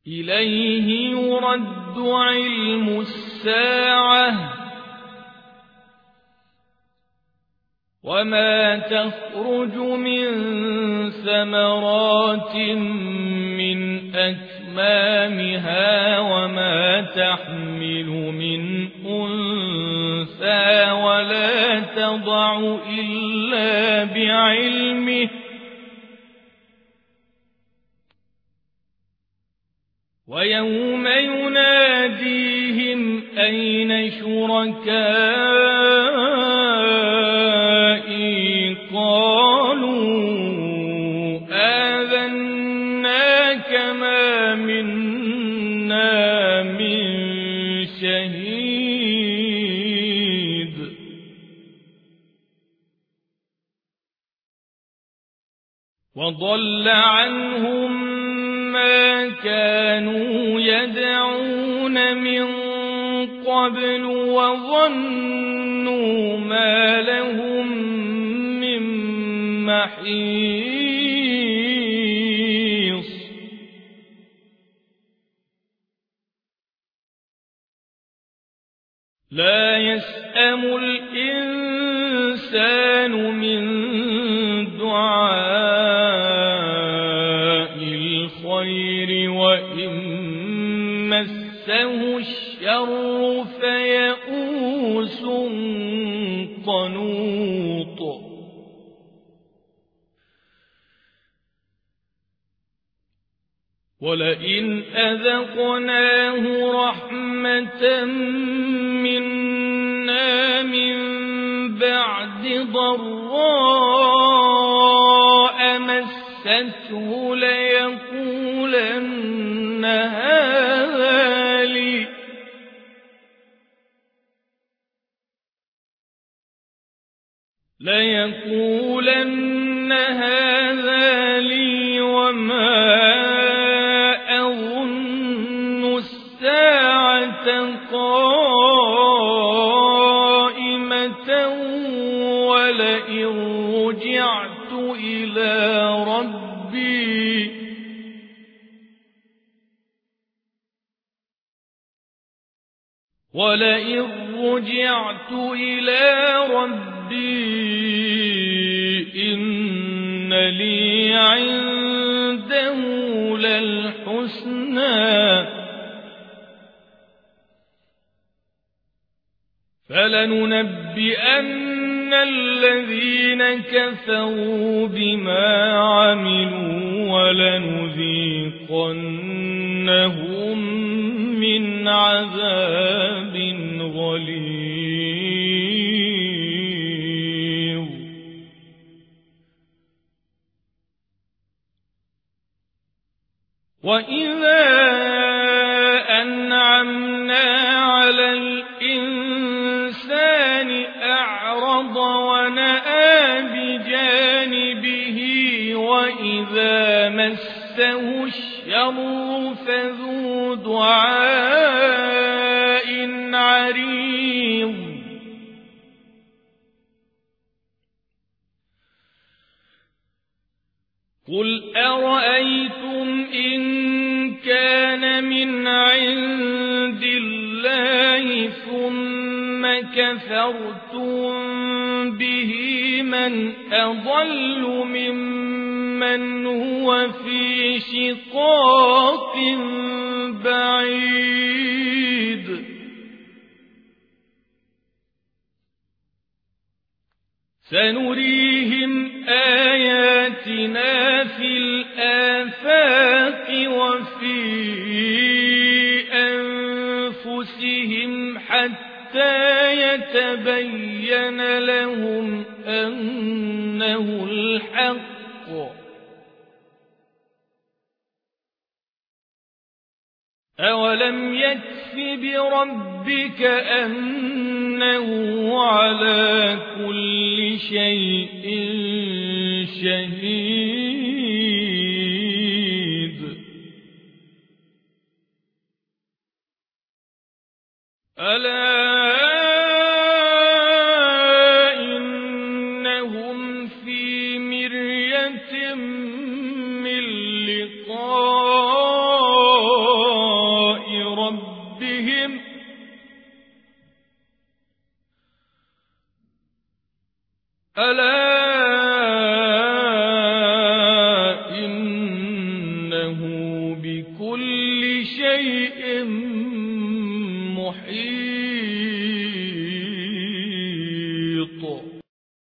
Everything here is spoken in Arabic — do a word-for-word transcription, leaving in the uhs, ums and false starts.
إليه يرد علم الساعة وما تخرج من ثمرات من أكمامها وما تحمل من أنثى ولا تضع إلا بعلمه ويوم يناديهم أين شركائي قالوا آذناك ما منا من شهيد وضل عنهم ما كانوا يدعون من قبل وظنوا ما لهم من محيص لا يسأم الإنسان من دعاء الخير وإن مسه الشر فيئوس قنوط ولئن أذقناه رحمة منا من بعد ضراء مسته ليقولن هذا لي ليقولن هذا لي وما أظن الساعة قائمة ولئن رجعت إلى ربي ولئن رجعت إلى ربي إن لي عنده للحسنى فلننبئن الذين كفروا بما عملوا ولنذيقنهم من عذاب غليظ وإذا أنعمنا على الإنسان أعرض ونأى بجانبه وإذا مسه الشر فذو دعاء عريض قل أرأيتم إن كان من عند الله ثم كفرتم به من أضل ممن هو في شقاق بعيد سنريهم آياتنا في الآفاق وفي أنفسهم حتى يتبين لهم أنه الحق أولم يكف بربك أنه على كل شيء شهيد ألا إنهم في مرية من لقاء ألا إنه بكل شيء محيط.